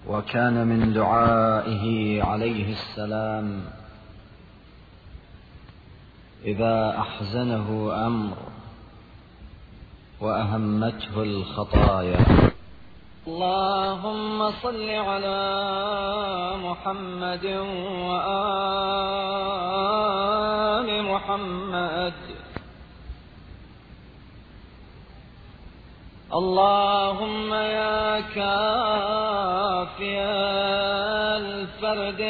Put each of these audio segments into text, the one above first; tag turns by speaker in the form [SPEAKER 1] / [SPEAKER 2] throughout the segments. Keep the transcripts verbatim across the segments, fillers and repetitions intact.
[SPEAKER 1] وكان من دعائه عليه السلام إذا أحزنه أمر وأهمته الخطايا:
[SPEAKER 2] اللهم صل على محمد وآل محمد. اللهم يا كافي الفرد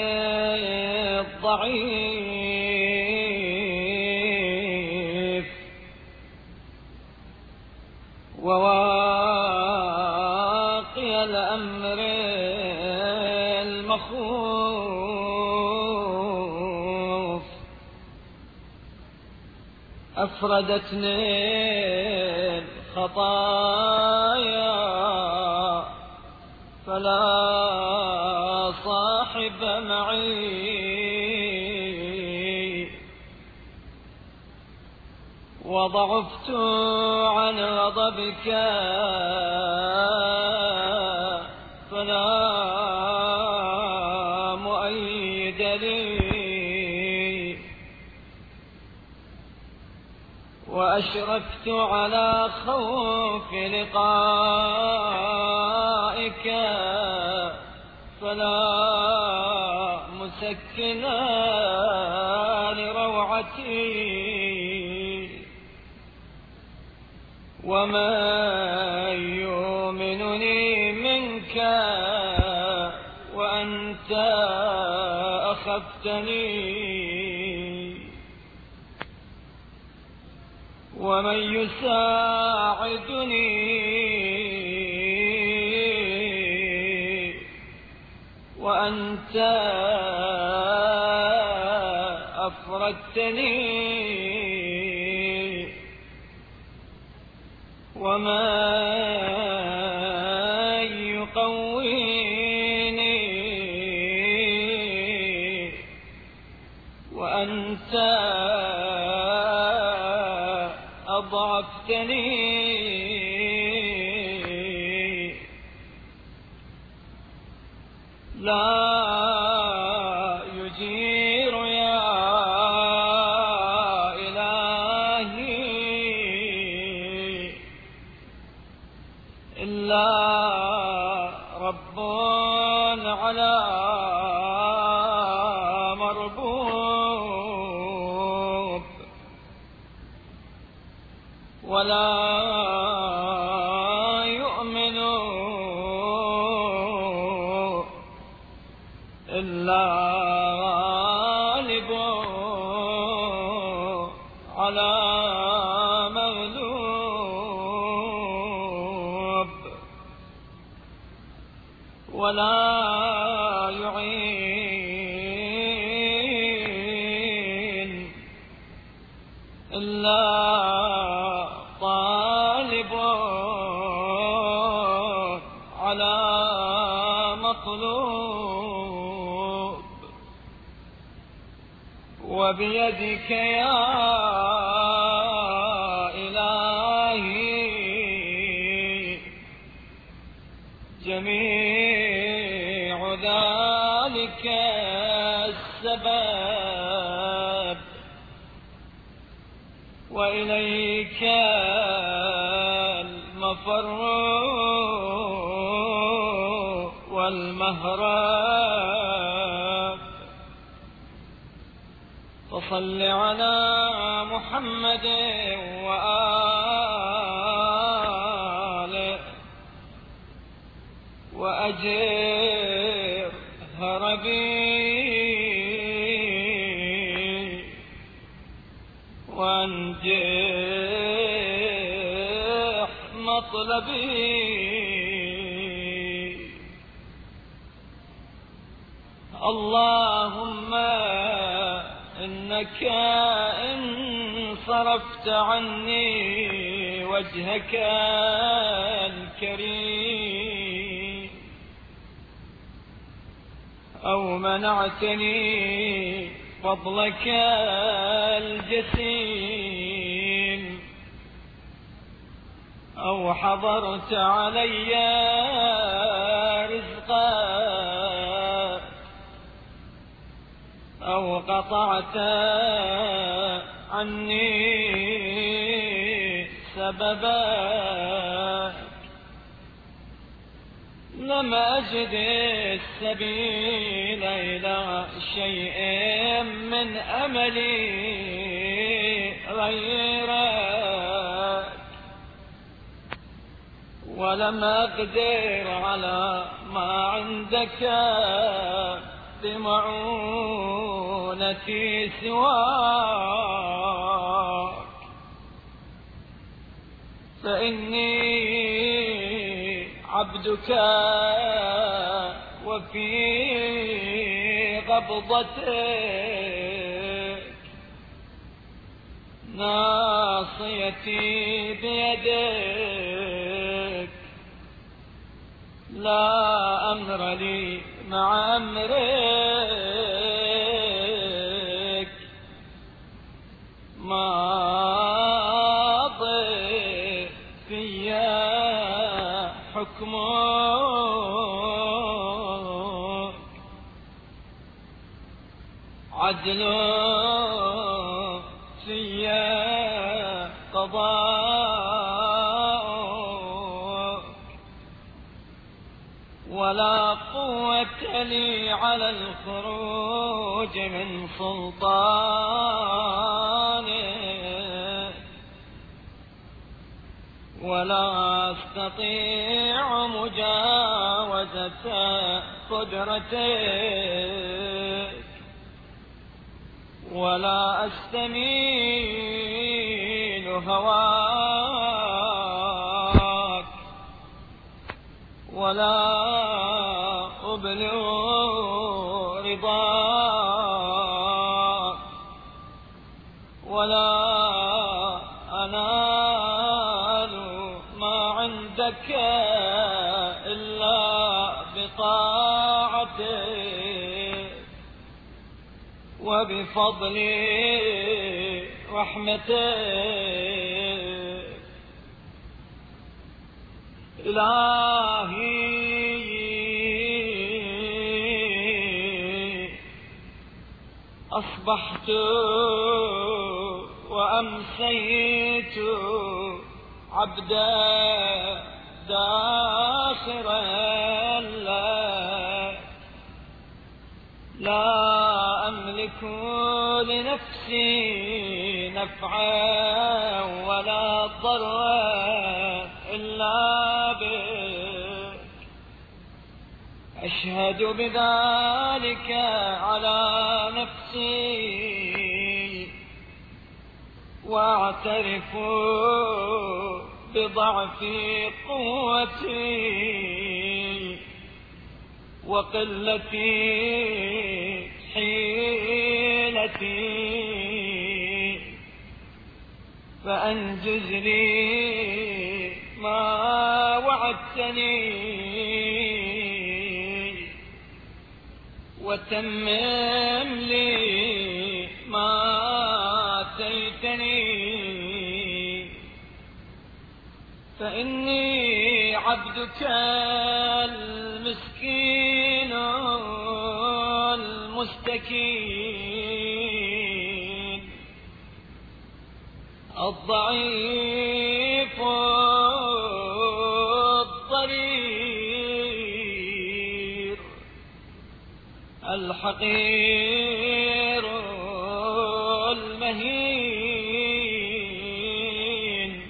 [SPEAKER 2] الضعيف وواقي الأمر المخوف، أفردتني الخطايا فلا صاحب معي، وضعفت عن غضبك فلا مؤيد لي، وأشرفت على خوف لقائك فلا مسكن لروعتي، ومن يؤمنني منك وأنت أخفتني، ومن يساعدني وأنت أفردتني، ومن يقويني وأنت أضعفتني، لا يجير يا إلهي إلا رب على مربوب، ولا يؤمن إلا غالب على مغلوب، ولا يعين إلا طالب على مطلوب، وبيدك يا إلهي جميع ذلك السبب، وإليك المفر والمهرب، فصل على محمد وآله وأجر هربي وانجح مطلبي. اللهم إنك إن صرفت عني وجهك الكريم أو منعتني فضلك الجسيم أو حضرت علي رزقا قطعت عني سببا لم أجد السبيل إلى شيء من أملي غيرك ولم أقدر على ما عندك بمعونتي سواك فإني عبدك وفي قبضتك ناصيتي بيدك لا أمر لي مع أمرك ماضي فيا حكمك عدل فيا قضاء ولا قوة لي على الخروج من سلطانك ولا أستطيع مجاوزة قدرتك ولا أستميل هواك ولا أبلغ رضاك ولا أنال ما عندك إلا بطاعتك وبفضل رحمتك إلهي أصبحت وأمسيت عبدا داخرا لك لا أملك لنفسي نفعا ولا ضرا إلا بك أشهد بذلك على نفسي وأعترف بضعف قوتي وقلة حيلتي فأنجز لي ما وعدتني وتمم لي ما آتيتني فإني عبدك المسكين المستكين الضعيف الضرير الحقير المهين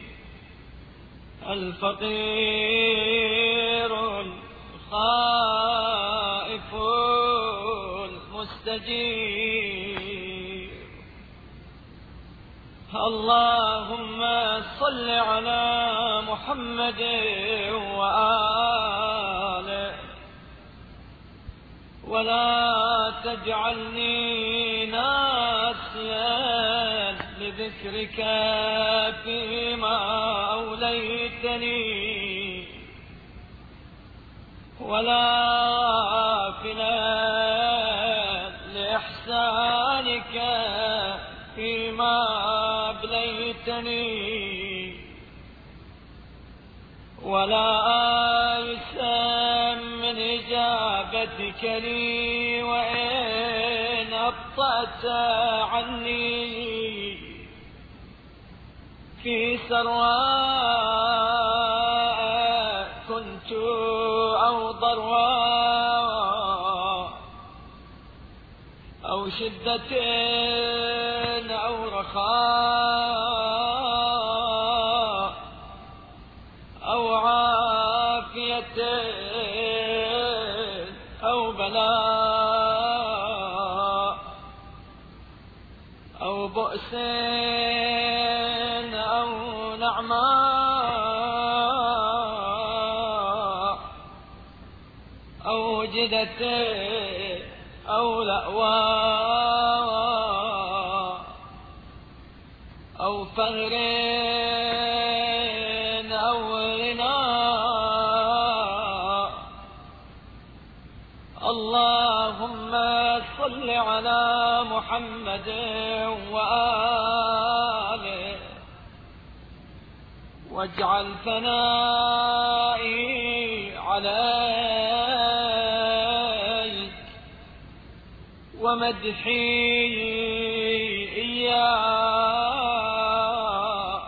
[SPEAKER 2] الفقير الخائف المستجير اللهم صل على محمد وآله ولا تجعلني ناسيا لذكرك فيما أوليتني ولا غافلا لإحسانك فيما أبليتني ولا آيسا من إجابتك لي وإن أبطأت عني في سراء كنت أو ضراء أو شدة أو رخاء أو عافية أو بلاء أو بؤس أو نعماء أو جدة أو لأواء أو فقر أو غناء. اللهم صل على محمد وآله واجعل ثنائي عليك ومدحي إياك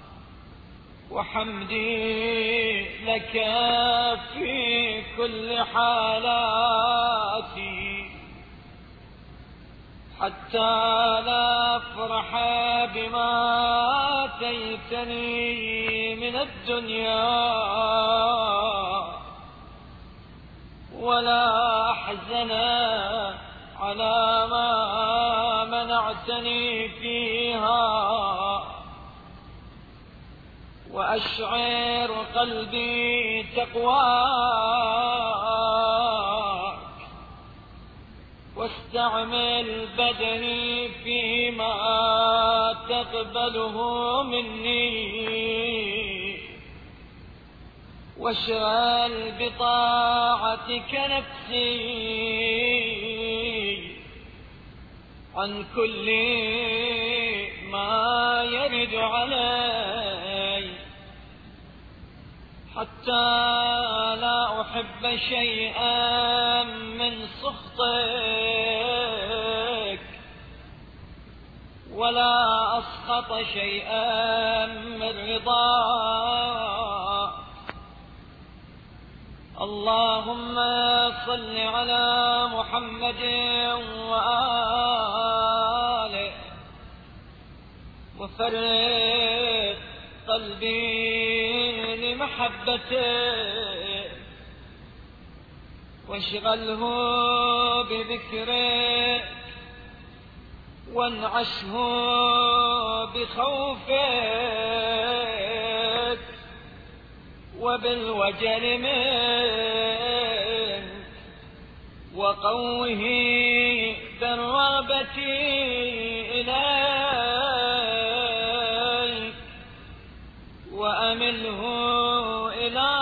[SPEAKER 2] وحمدي لك في كل حالاتي حتى لا أفرح بما آتيتني من الدنيا ولا أحزن على ما منعتني فيها وأشعر قلبي تقواك واستعمل بدني فيما تقبله مني واشغل بطاعتك نفسي عن كل ما يرد علي حتى لا أحب شيئا من سخطك ولا أسخط شيئا من رضاك. اللهم صل على محمد وآله وفرق قلبي لمحبته واشغله بذكرك وانعشه بخوفك وبالوجل منك وقوه بالرغبة إليك وأمله إلى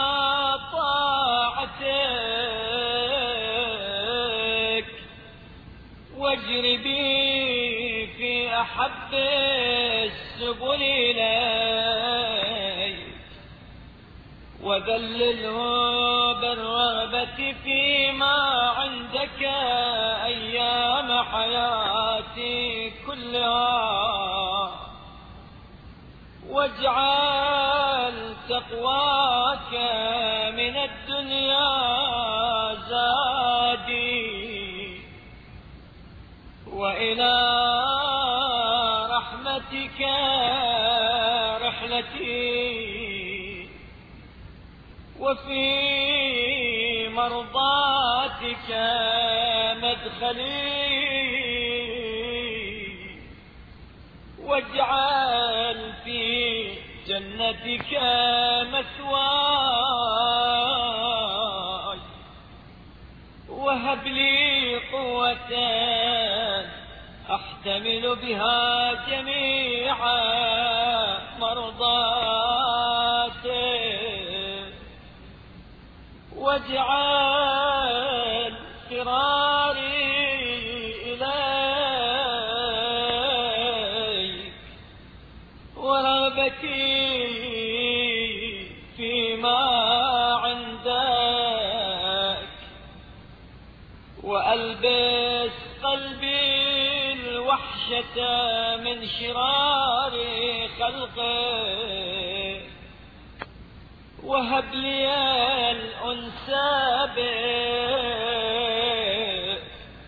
[SPEAKER 2] طاعتك واجر بي في أحب السبل إليك وذلله بالرغبة فيما عندك أيام حياتي كلها واجعل تقواك من الدنيا زادي وإلى رحمتك رحلتي وفي مرضاتك مدخلي واجعل في جنتك مثواي وهب لي قوة أحتمل بها جميع مرضاتك واجعل فراري إليك ورغبتي فيما عندك وألبس قلبي الفاحشة من شرار خلقه، وهب لي الأنسى به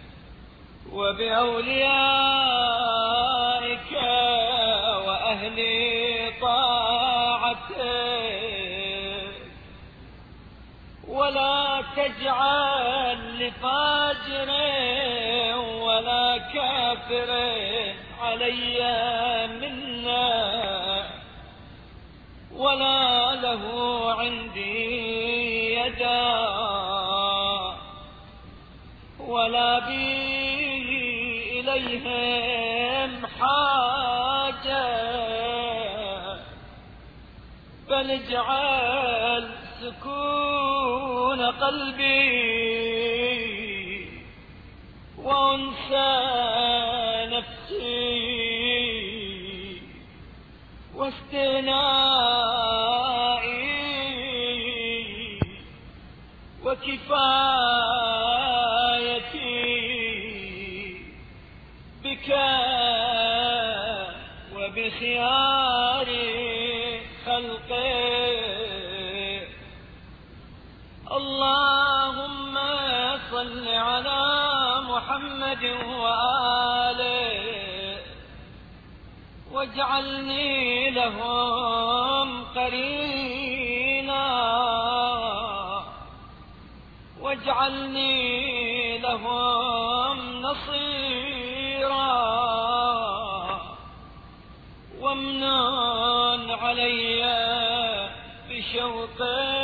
[SPEAKER 2] وبأوليائك وأهل طاعتك، ولا تجعل لفاجر ولا كافر علي منا، ولا له عندي يدا، ولا بي إليهم حاجة، بل اجعل سكون قلبي وأنسى نفسي واستغنائي وكفايتي بك وبخيار خلقك. اللهم صل على محمد وآله، واجعلني لهم قرينا، واجعلني لهم نصيرا، وامنن علي بشوق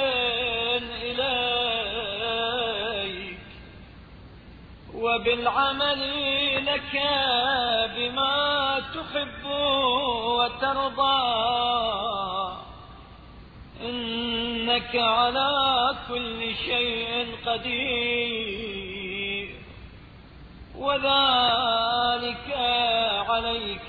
[SPEAKER 2] إليك وبالعمل لك بما تحب وترضى، إنك على كل شيء قدير، وذلك عليك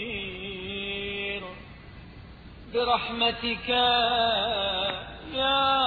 [SPEAKER 2] يسير، برحمتك يا